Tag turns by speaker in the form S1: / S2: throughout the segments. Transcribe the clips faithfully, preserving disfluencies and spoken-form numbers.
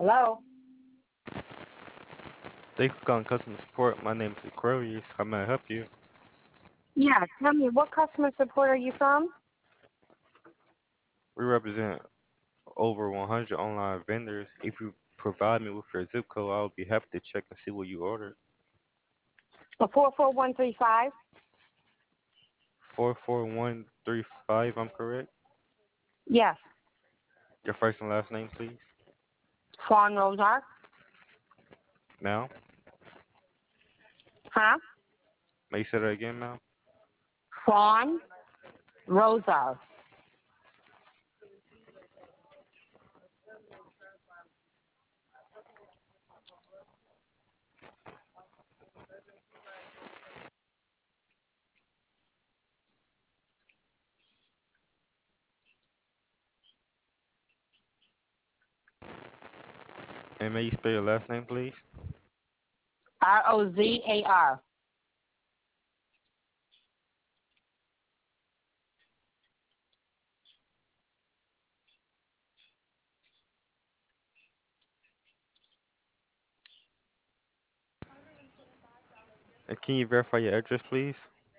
S1: Hello?
S2: Thank you for calling customer support. My name is Aquarius. How may I help you?
S1: Yeah, tell me, what customer support are you from?
S2: We represent over one hundred online vendors. If you provide me with your zip code, I'll be happy to check and see what you ordered.
S1: A four four one three five?
S2: four four one three five, I'm correct?
S1: Yes.
S2: Your first and last name, please.
S1: Fawn Rosar?
S2: Ma'am?
S1: Huh?
S2: May you say that again, ma'am?
S1: Fawn Rosar.
S2: And may you spell your last name, please?
S1: R O Z A R.
S2: And can you verify your address, please?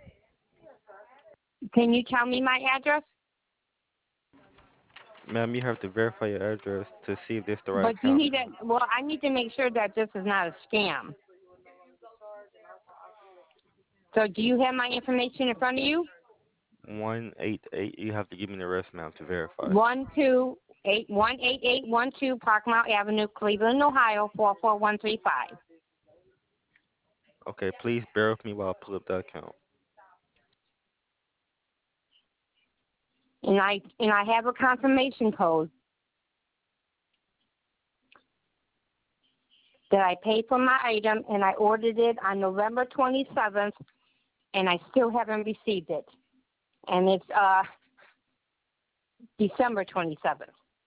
S1: Can you tell me my address?
S2: Ma'am, you have to verify your address to see if this the right
S1: But you
S2: account.
S1: need to, well, I need to make sure that this is not a scam. So do you have my information in front of you?
S2: one eight eight, you have to give me the rest, ma'am, to verify.
S1: One two eight one eight eight one two Parkmount Avenue, Cleveland, Ohio, four four one three five.
S2: Okay, please bear with me while I pull up that account.
S1: And I and I have a confirmation code that I paid for my item, and I ordered it on November twenty-seventh, and I still haven't received it. And it's uh December twenty-seventh.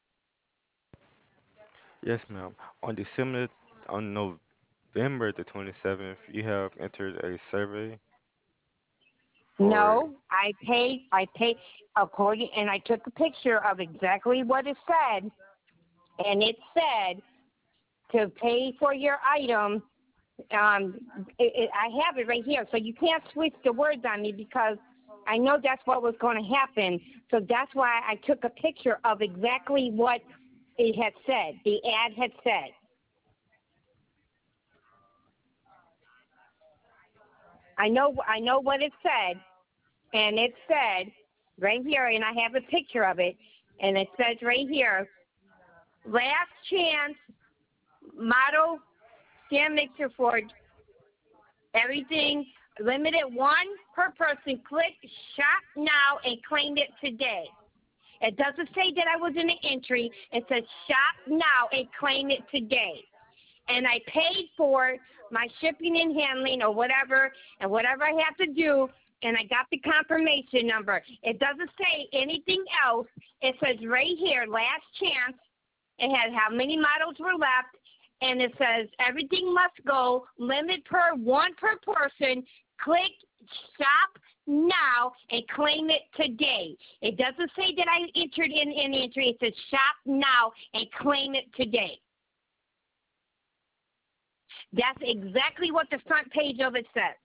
S2: Yes, ma'am. On December, on November the twenty-seventh, you have entered a survey for.
S1: No, I paid. I paid according, and I took a picture of exactly what it said, and it said to pay for your item. Um, it, it, I have it right here, so you can't switch the words on me because I know that's what was going to happen. So that's why I took a picture of exactly what it had said. The ad had said. I know. I know what it said, and it said right here, and I have a picture of it, and it says right here, last chance model stand mixer for everything, limited one per person. Click shop now and claim it today. It doesn't say that I was in the entry. It says shop now and claim it today. And I paid for my shipping and handling or whatever, and whatever I have to do, and I got the confirmation number. It doesn't say anything else. It says right here, last chance. It has how many models were left, and it says everything must go, limit per one per person. Click shop now and claim it today. It doesn't say that I entered in any entry. It says shop now and claim it today. That's exactly what the front page of it says.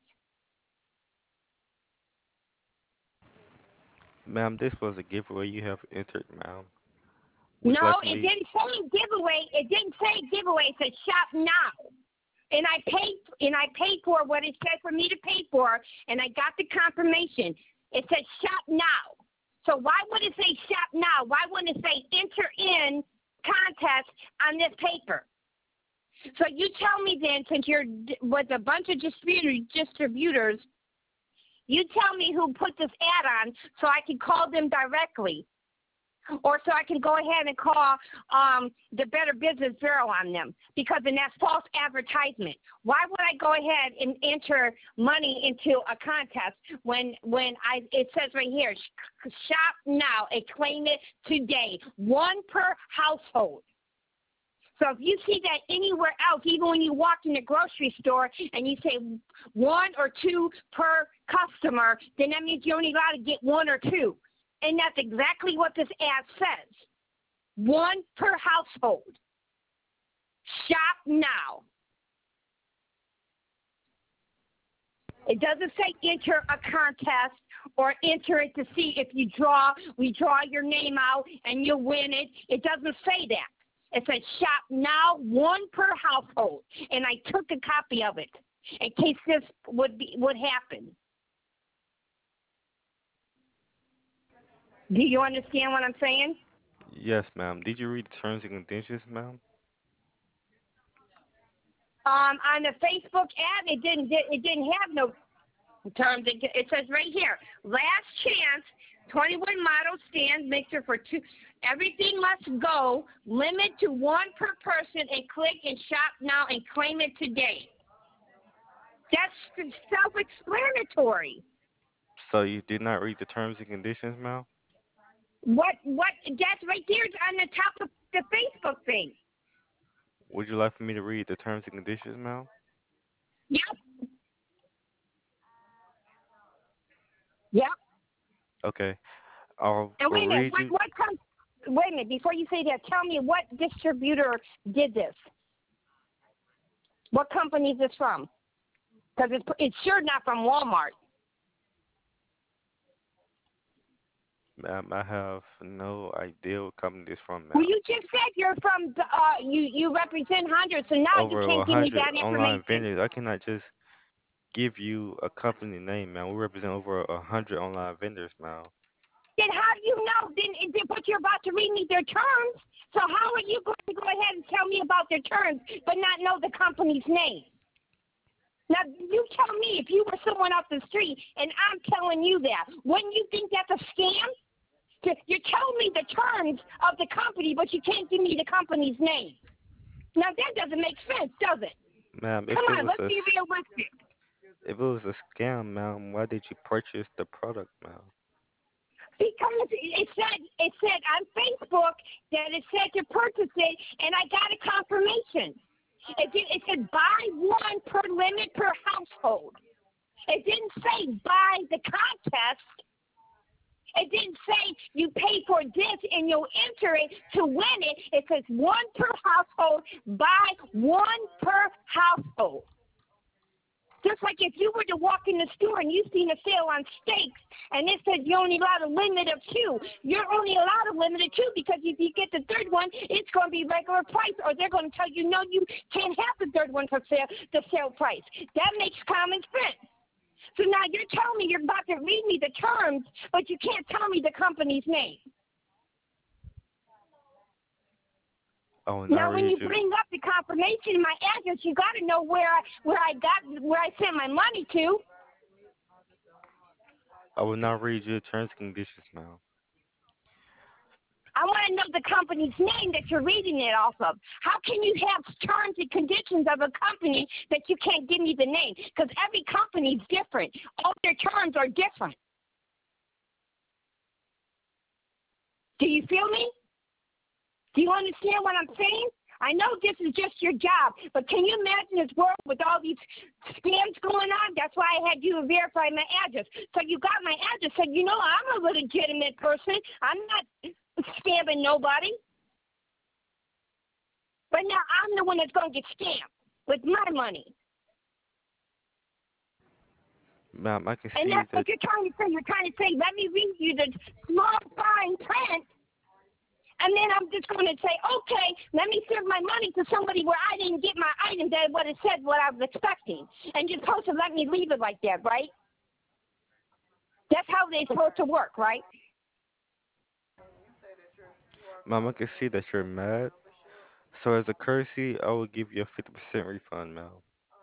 S2: Ma'am, this was a giveaway you have entered, ma'am. Would you
S1: No,
S2: like for
S1: it
S2: me?
S1: didn't say giveaway. It didn't say giveaway. It said shop now. And I paid and I paid for what it said for me to pay for, and I got the confirmation. It said shop now. So why would it say shop now? Why wouldn't it say enter in contest on this paper? So you tell me then, since you're d- with a bunch of distributor, distributors, you tell me who put this ad on so I can call them directly. Or so I can go ahead and call um, the Better Business Bureau on them, because then that's false advertisement. Why would I go ahead and enter money into a contest when when I it says right here, sh- shop now and claim it today, one per household. So if you see that anywhere else, even when you walk in the grocery store and you say one or two per customer, then that means you're only allowed to get one or two. And that's exactly what this ad says. One per household. Shop now. It doesn't say enter a contest or enter it to see if you draw. We draw your name out and you win it. It doesn't say that. It says shop now, one per household. And I took a copy of it in case this would be would happen. Do you understand what I'm saying?
S2: Yes, ma'am. Did you read the terms and conditions, ma'am?
S1: Um, on the Facebook ad, it didn't it didn't have no terms. It, it says right here, last chance, twenty-one model stand mixer for two. Everything must go. Limit to one per person, and click and shop now and claim it today. That's self-explanatory.
S2: So you did not read the terms and conditions, ma'am?
S1: What what? That's right there on the top of the Facebook thing.
S2: Would you like for me to read the terms and conditions, ma'am?
S1: Yep. Yep.
S2: Okay. I'll
S1: And wait a minute.
S2: read
S1: What
S2: you.
S1: what comes? Wait a minute. Before you say that, tell me what distributor did this. What company is this from? Because it's it's sure not from Walmart.
S2: Ma'am, I have no idea what company this from, ma'am.
S1: Well, you just said you're from. The, uh, you you represent Honduras, so now
S2: Over
S1: you can't give me
S2: one hundred
S1: that
S2: online
S1: information.
S2: vendors. I cannot just give you a company name, ma'am. We represent over one hundred online vendors, ma'am.
S1: Then how do you know? Then, then but you're about to read me their terms. So how are you going to go ahead and tell me about their terms, but not know the company's name? Now, you tell me if you were someone off the street and I'm telling you that. Wouldn't you think that's a scam? You're telling me the terms of the company, but you can't give me the company's name. Now, that doesn't make sense, does it?
S2: Ma'am, if
S1: Come
S2: it
S1: on,
S2: was
S1: let's
S2: a
S1: be realistic.
S2: if it was a scam, ma'am, why did you purchase the product, ma'am?
S1: Because it said it said on Facebook that it said to purchase it, and I got a confirmation. It did, it said buy one per limit per household. It didn't say buy the contest. It didn't say you pay for this and you'll enter it to win it. It says one per household, buy one per household. Just like if you were to walk in the store and you seen a sale on steaks and it said you're only allowed a limit of two, you're only allowed a limit of two because if you get the third one, it's going to be regular price, or they're going to tell you, no, you can't have the third one for sale, the sale price. That makes common sense. So now you're telling me you're about to read me the terms, but you can't tell me the company's name.
S2: Oh,
S1: Now, when you
S2: you.
S1: bring up the confirmation in my address, you got to know where I where I got where I sent my money to.
S2: I will not read your terms and conditions, ma'am.
S1: I want to know the company's name that you're reading it off of. How can you have terms and conditions of a company that you can't give me the name? Because every company is different. All their terms are different. Do you feel me? Do you understand what I'm saying? I know this is just your job, but can you imagine this world with all these scams going on? That's why I had you verify my address. So you got my address, said, you know, I'm a legitimate person. I'm not scamming nobody. But now I'm the one that's going to get scammed with my money.
S2: Ma'am, I can see
S1: And that's
S2: that.
S1: what you're trying to say. You're trying to say, let me read you the small fine print. And then I'm just going to say, okay, let me send my money to somebody where I didn't get my item that what it said, what I was expecting. And you're supposed to let me leave it like that, right? That's how they're supposed to work, right?
S2: Ma'am, I can see that you're mad. So as a courtesy, I will give you a fifty percent refund, ma'am.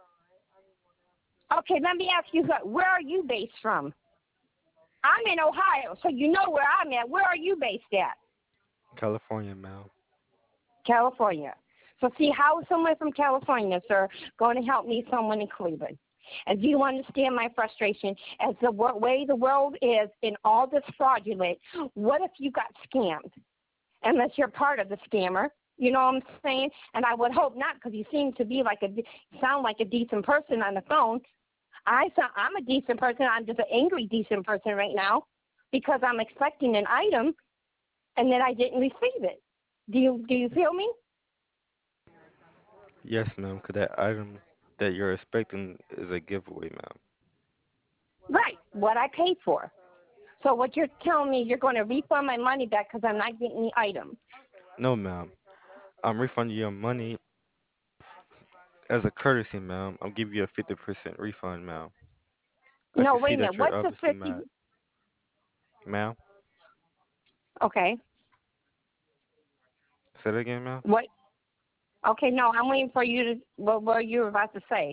S1: Okay, let me ask you, where are you based from? I'm in Ohio, so you know where I'm at. Where are you based at?
S2: California, ma'am.
S1: California. So see, how is someone from California, sir, going to help me, someone in Cleveland? And do you understand my frustration? As the way the world is in all this fraudulent, what if you got scammed? Unless you're part of the scammer, you know what I'm saying? And I would hope not, because you seem to be like a sound like a decent person on the phone. I sound, I'm a decent person. I'm just an angry decent person right now because I'm expecting an item and then I didn't receive it. Do you do you feel me?
S2: Yes, ma'am, because that item that you're expecting is a giveaway, ma'am.
S1: Right, what I paid for. So what you're telling me, you're going to refund my money back because I'm not getting the item.
S2: No, ma'am. I'm refunding your money as a courtesy, ma'am. I'm giving you a fifty percent refund, ma'am. I
S1: No,
S2: can see
S1: wait a
S2: that
S1: minute.
S2: you're
S1: What's the
S2: obviously
S1: fifty?
S2: mad. Ma'am?
S1: Okay.
S2: Say that again, ma'am?
S1: What? Okay, no, I'm waiting for you to, what were you about to say?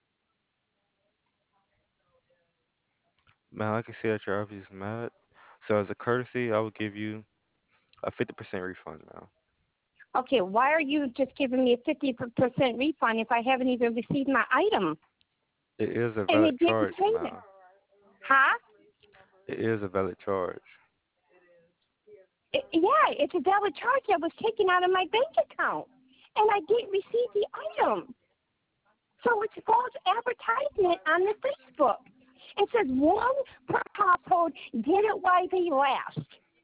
S2: Ma'am, I can see that you're obviously mad. So as a courtesy, I will give you a fifty percent refund, ma'am.
S1: Okay, why are you just giving me a fifty percent refund if I haven't even received my item?
S2: It is a
S1: And
S2: valid
S1: it didn't
S2: charge,
S1: say that.
S2: ma'am.
S1: Huh?
S2: It is a valid charge.
S1: It, yeah, it's a valid charge that was taken out of my bank account. And I didn't receive the item. So it's false advertisement on the Facebook. It says one per household, get it while they last.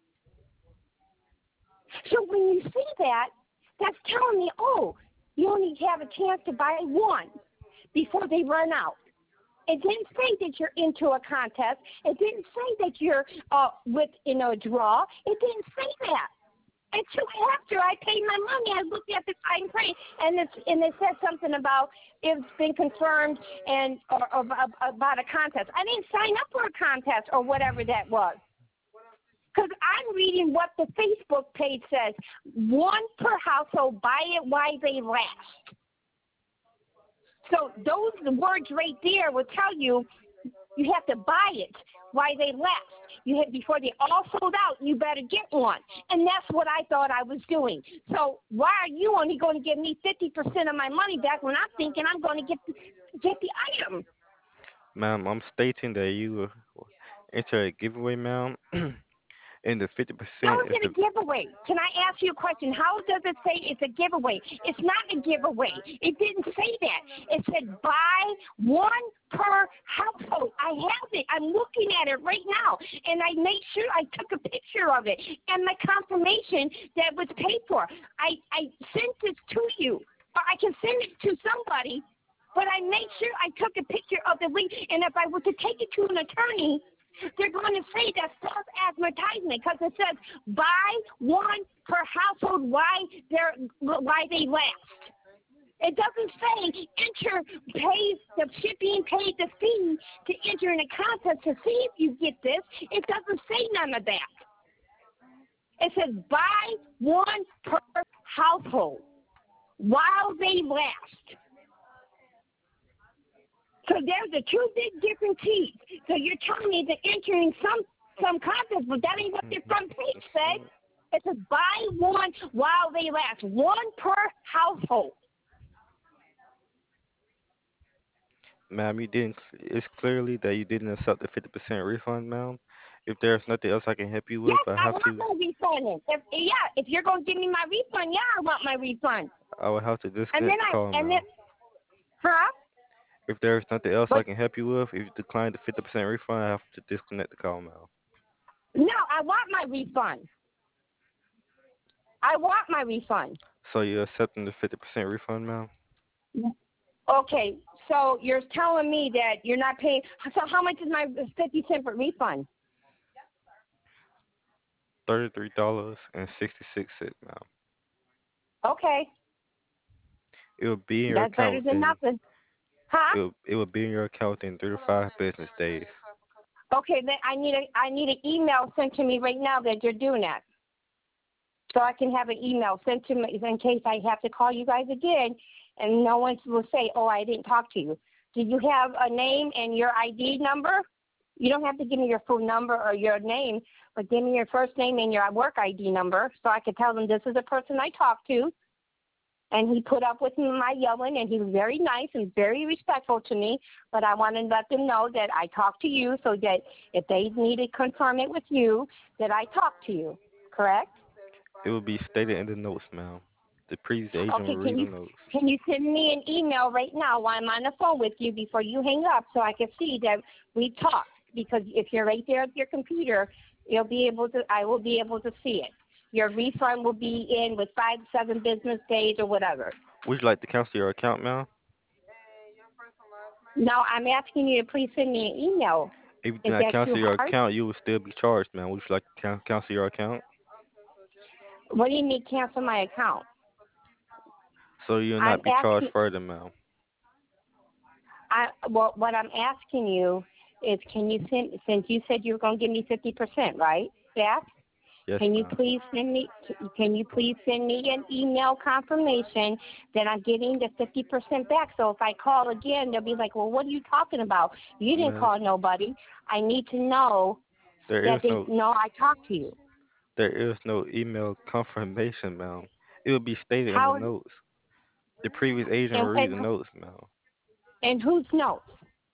S1: So when you see that, that's telling me, oh, you only have a chance to buy one before they run out. It didn't say that you're into a contest. It didn't say that you're uh, within a draw. It didn't say that. Until after I paid my money, I looked at the fine print, and it's and it said something about it's been confirmed and or, or, about a contest. I didn't sign up for a contest or whatever that was. Because I'm reading what the Facebook page says. One per household, buy it while they last. So those words right there will tell you you have to buy it while they last. You have, before they all sold out, you better get one. And that's what I thought I was doing. So why are you only going to give me fifty percent of my money back when I'm thinking I'm going to get the, get the item?
S2: Ma'am, I'm stating that you uh, enter a giveaway, ma'am, and the fifty
S1: How
S2: percent
S1: is
S2: is
S1: it
S2: the
S1: a giveaway? Can I ask you a question? How does it say it's a giveaway? It's not a giveaway. It didn't say that. It said buy one per household. I have it. I'm looking at it right now. And I made sure I took a picture of it and my confirmation that it was paid for. I, I sent this to you. Or I can send it to somebody, but I made sure I took a picture of the link. And if I were to take it to an attorney, they're going to say that's false advertisement because it says buy one per household while they're while they last. It doesn't say enter, pay the shipping, pay the fee to enter in a contest to see if you get this. It doesn't say none of that. It says buy one per household while they last. So there's the two big different T's. So you're telling me that entering some some contest, but that ain't what the front page said. It says buy one while they last, one per household.
S2: ma'am, you didn't. It's clearly that you didn't accept the fifty percent refund, ma'am. If there's nothing else I can help you with,
S1: Yes,
S2: I
S1: I
S2: have
S1: want
S2: to.
S1: my refund. If yeah, if you're gonna give me my refund, yeah, I want my refund.
S2: I will have to
S1: And
S2: disconnect
S1: then
S2: the call,
S1: I and then
S2: ma'am.
S1: huh?
S2: If there's nothing else I
S1: But
S2: can help you with, if you decline the fifty percent refund, I have to disconnect the call, ma'am.
S1: no, I want my refund. I want my refund.
S2: So you're accepting the fifty percent refund, ma'am?
S1: Okay, so you're telling me that you're not paying. So how much is my fifty cent for refund?
S2: Thirty-three dollars and sixty-six cents, ma'am.
S1: Okay,
S2: It will be in your
S1: that's better
S2: account
S1: than
S2: in
S1: nothing. Huh?
S2: it will, it will be in your account in three to five business days.
S1: Okay, then I need a I need an email sent to me right now that you're doing that, so I can have an email sent to me in case I have to call you guys again, and no one will say, "Oh, I didn't talk to you." Do you have a name and your I D number? You don't have to give me your full number or your name, but give me your first name and your work I D number so I can tell them this is the person I talked to. And he put up with my yelling, and he was very nice and very respectful to me. But I want to let them know that I talked to you so that if they need to confirm it with you, that I talked to you. Correct?
S2: It will be stated in the notes, ma'am. The previous agent will
S1: Okay, can
S2: read the
S1: you
S2: notes.
S1: can you send me an email right now while I'm on the phone with you before you hang up so I can see that we talked? Because if you're right there at your computer, you'll be able to. I will be able to see it. Your refund will be in with five, seven business days or whatever.
S2: Would you like to cancel your account, ma'am?
S1: No, I'm asking you to please send me an email.
S2: If you do
S1: Is
S2: not
S1: that too
S2: cancel your
S1: hard?
S2: account, you will still be charged, ma'am. Would you like to can- cancel your account
S1: What do you mean cancel my account?
S2: so you'll
S1: I'm
S2: not be charged
S1: asking.
S2: further, ma'am?
S1: I well, what I'm asking you is, can you send? Since you said you were going to give me fifty percent, right, Jack?
S2: Yes,
S1: Can you
S2: ma'am.
S1: please send me? Can you please send me an email confirmation that I'm getting the fifty percent back? So if I call again, they'll be like, "Well, what are you talking about? You didn't
S2: Ma'am,
S1: call nobody." I need to know
S2: there
S1: that
S2: is
S1: they
S2: no
S1: know I talked to you.
S2: there is no email confirmation, ma'am. It will be stated in the
S1: How
S2: notes. The previous agent will
S1: and
S2: read
S1: and,
S2: the notes, ma'am.
S1: and whose notes?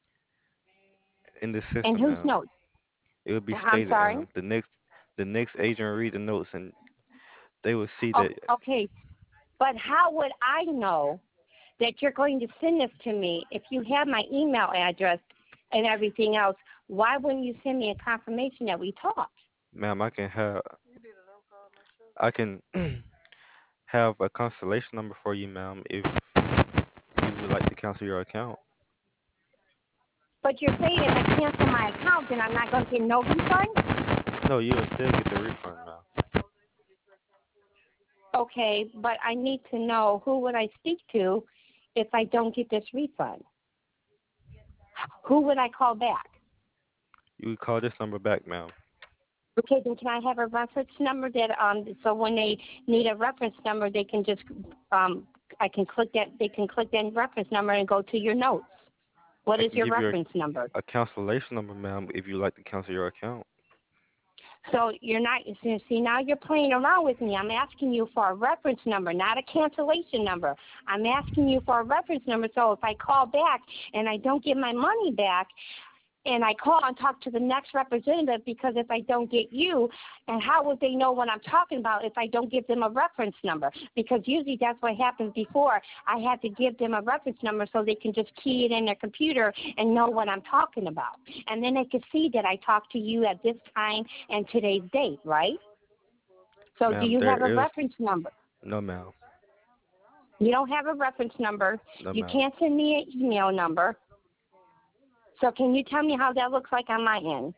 S2: In the
S1: And
S2: system,
S1: whose
S2: ma'am.
S1: notes?
S2: It will be
S1: I'm
S2: stated,
S1: sorry.
S2: ma'am. The next the next agent will read the notes and they will see
S1: Oh,
S2: that,
S1: okay, but how would I know that you're going to send this to me if you have my email address and everything else? Why wouldn't you send me a confirmation that we talked?
S2: ma'am, I can have I can have a cancellation number for you, ma'am, if you would like to cancel your account.
S1: But you're saying if I cancel my account, then I'm not going to get no refund?
S2: No, you will still get the refund, ma'am.
S1: Okay, but I need to know who would I speak to if I don't get this refund? Who would I call back?
S2: You would call this number back, ma'am.
S1: Okay, then can I have a reference number that um so when they need a reference number they can just um I can click that they can click that reference number and go to your notes. What
S2: I
S1: is
S2: can
S1: your
S2: give you
S1: reference number?
S2: a, a cancellation number, ma'am, if you like to cancel your account.
S1: So you're not, you see, now you're playing around with me. I'm asking you for a reference number, not a cancellation number. I'm asking you for a reference number so if I call back and I don't get my money back, and I call and talk to the next representative, because if I don't get you, and how would they know what I'm talking about if I don't give them a reference number? Because usually that's what happens before. I had to give them a reference number so they can just key it in their computer and know what I'm talking about. And then they can see that I talked to you at this time and today's date, right? So do
S2: Ma'am,
S1: you have a
S2: there is
S1: reference number?
S2: no, ma'am.
S1: You don't have a reference number.
S2: No,
S1: You
S2: ma'am.
S1: can't send me an email number. So can you tell me how that looks like on my end?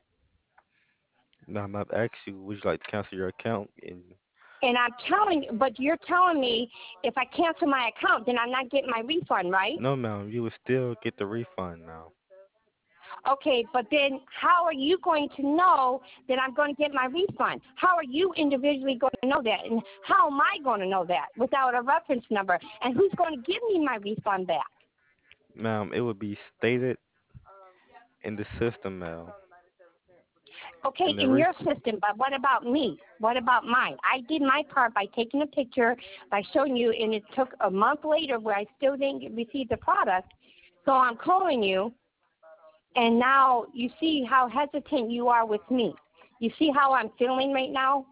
S2: Ma'am, I've asked you, would you like to cancel your account? And
S1: And I'm telling, but you're telling me if I cancel my account, then I'm not getting my refund, right?
S2: no, ma'am, you will still get the refund now.
S1: Okay, but then how are you going to know that I'm going to get my refund? How are you individually going to know that? And how am I going to know that without a reference number? And who's going to give me my refund back?
S2: Ma'am, it will be stated in the system, ma'am.
S1: Okay,
S2: And the
S1: in
S2: ref-
S1: your system, but what about me? What about mine? I did my part by taking a picture, by showing you, and it took a month later where I still didn't get- receive the product. So I'm calling you, and now you see how hesitant you are with me. You see how I'm feeling right now?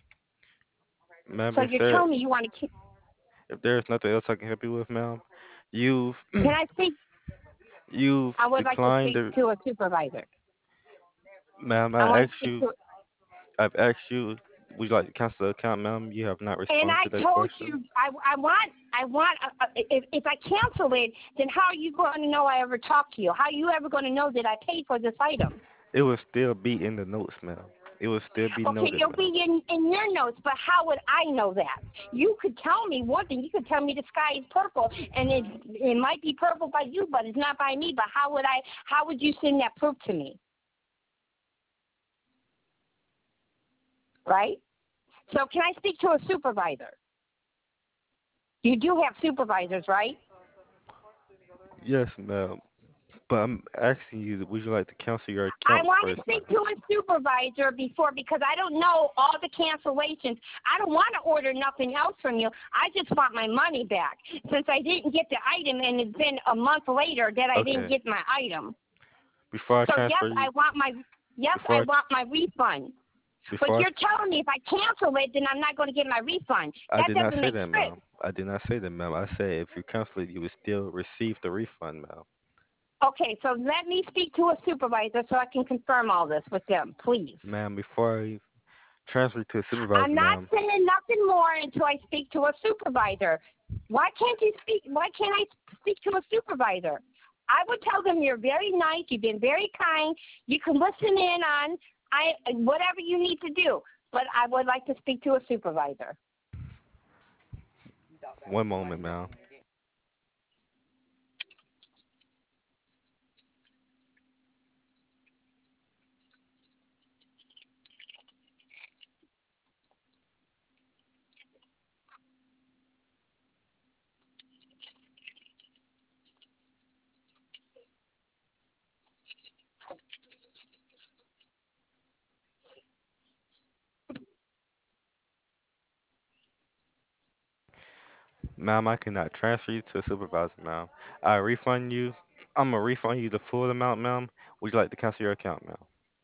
S2: ma'am,
S1: So
S2: if
S1: you're
S2: there
S1: telling me you want to keep.
S2: if there's nothing else I can help you with, ma'am, you've
S1: Can I speak?
S2: you've
S1: I would like to
S2: declined
S1: speak
S2: the
S1: to a supervisor.
S2: ma'am,
S1: I
S2: I
S1: want to
S2: asked
S1: speak
S2: you
S1: to.
S2: I've asked you, would you like to cancel the account, ma'am? You have not
S1: And
S2: responded
S1: I
S2: to that
S1: told
S2: question.
S1: you I, I want I want uh, uh, if if I cancel it, then how are you going to know I ever talked to you? How are you ever going to know that I paid for this item?
S2: It will still be in the notes, ma'am. It will still be
S1: Okay,
S2: noted,
S1: it'll
S2: ma'am.
S1: be in in your notes, but how would I know that? You could tell me one thing. You could tell me the sky is purple, and it it might be purple by you, but it's not by me. But how would I? How would you send that proof to me? Right? So can I speak to a supervisor? You do have supervisors, right?
S2: Yes, ma'am. But I'm asking you, would you like to cancel your
S1: I
S2: account
S1: want to
S2: first, ma'am?
S1: speak to a supervisor before, because I don't know all the cancellations. I don't want to order nothing else from you. I just want my money back since I didn't get the item, and it's been a month later that I didn't
S2: Okay.
S1: get my item.
S2: Before I
S1: So yes,
S2: transfer
S1: I
S2: you,
S1: want my yes, I
S2: before I,
S1: want my refund. But
S2: before
S1: you're telling me if I cancel it, then I'm not going to get my refund.
S2: I, I
S1: That
S2: did not
S1: doesn't
S2: say
S1: make
S2: that,
S1: sense.
S2: ma'am. I did not say that, ma'am. I said if you cancel it, you will still receive the refund, ma'am.
S1: Okay, so let me speak to a supervisor so I can confirm all this with them, please.
S2: Ma'am, before I Transfer to a supervisor,
S1: I'm not
S2: ma'am.
S1: saying nothing more until I speak to a supervisor. Why can't you speak? Why can't I speak to a supervisor? I would tell them you're very nice. You've been very kind. You can listen in on I whatever you need to do. But I would like to speak to a supervisor.
S2: One moment, ma'am. Ma'am, I cannot transfer you to a supervisor, ma'am. I refund you. I'm gonna refund you the full amount, ma'am. Would you like to cancel your account, ma'am?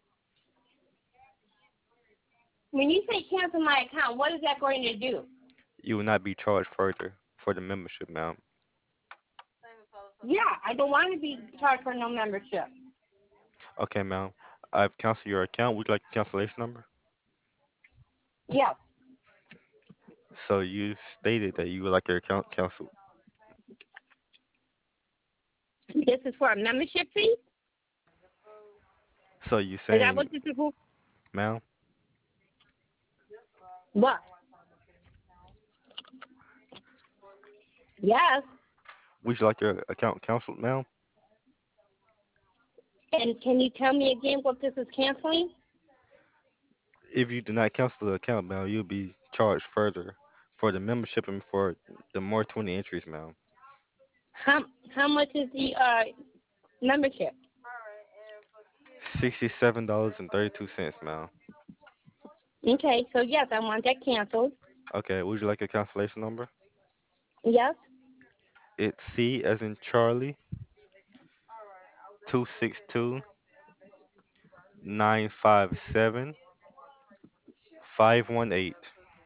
S1: When you say cancel my account, what is that going to do?
S2: You will not be charged further for the membership, ma'am.
S1: Yeah, I don't want to be charged for no membership.
S2: Okay, ma'am. I've canceled your account. Would you like the cancellation number?
S1: Yes.
S2: So you stated that you would like your account canceled.
S1: This is for a membership fee?
S2: So you
S1: Is that
S2: saying,
S1: what this is for?
S2: ma'am,
S1: What? Yes.
S2: would you like your account canceled, ma'am?
S1: And can you tell me again what this is canceling?
S2: If you do not cancel the account, ma'am, you'll be charged further for the membership and for the more twenty entries, ma'am.
S1: How how much is the uh membership?
S2: Sixty-seven dollars and thirty-two cents, ma'am.
S1: Okay, so yes, I want that canceled.
S2: Okay, would you like a cancellation number?
S1: Yes.
S2: It's C as in Charlie, two six two nine five seven five one eight.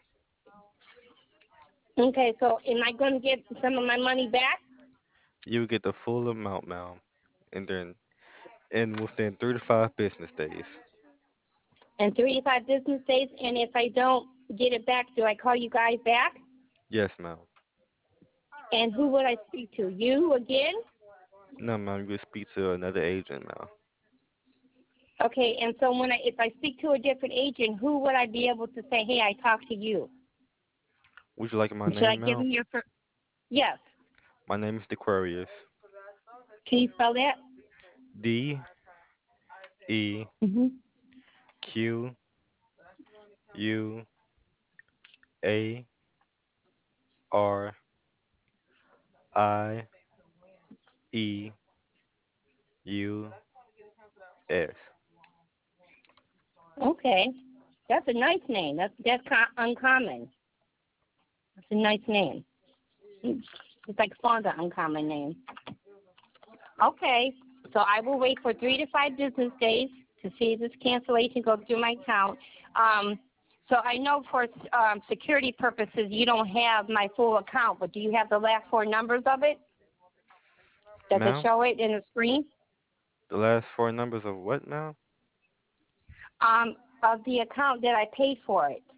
S1: Okay, so am I going to get some of my money back?
S2: You will get the full amount, ma'am, and then and within three to five business days.
S1: In three to five business days, and if I don't get it back, do I call you guys back?
S2: Yes, ma'am.
S1: And who would I speak to? You again?
S2: No, ma'am, you will speak to another agent, ma'am.
S1: Okay, and so when I if I speak to a different agent, who would I be able to say, hey, I talked to you?
S2: Would you like my
S1: Should I
S2: name,
S1: give
S2: ma'am?
S1: them your first? Yes.
S2: My name is Dequarius.
S1: Can you spell that?
S2: D E
S1: Mm-hmm.
S2: Q U A R I E U S.
S1: Okay, that's a nice name. That's that's co- uncommon. That's a nice name. It's like Fonda, uncommon name. Okay, so I will wait for three to five business days to see if this cancellation goes through my account. Um, so I know for um, security purposes you don't have my full account, but do you have the last four numbers of it? Does it
S2: Ma'am?
S1: show it in the screen?
S2: The last four numbers of what, ma'am?
S1: Um, of the account that I paid for it.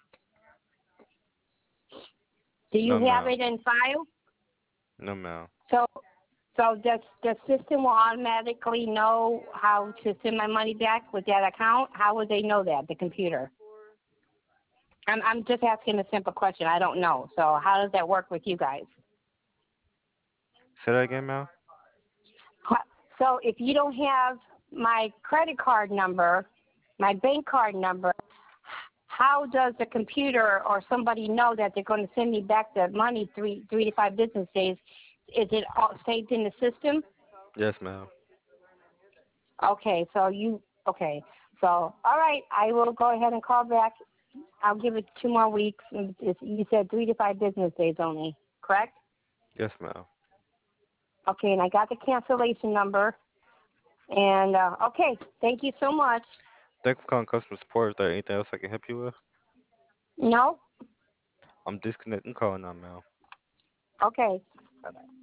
S1: Do you
S2: No,
S1: have
S2: ma'am.
S1: it in file?
S2: No, ma'am.
S1: So, so does the system will automatically know how to send my money back with that account? How would they know that, the computer? I'm I'm just asking a simple question. I don't know. So how does that work with you guys?
S2: Say that again, ma'am?
S1: Ho- So if you don't have my credit card number, my bank card number, how does the computer or somebody know that they're going to send me back the money three three to five business days? Is it all saved in the system?
S2: Yes, ma'am.
S1: Okay, so you okay. So all right, I will go ahead and call back. I'll give it two more weeks. It's, you said three to five business days only, correct?
S2: Yes, ma'am.
S1: Okay, and I got the cancellation number. And uh, okay, thank you so much.
S2: Thank you for calling customer support. Is there anything else I can help you with?
S1: No?
S2: I'm disconnecting call now, ma'am.
S1: Okay. Bye-bye.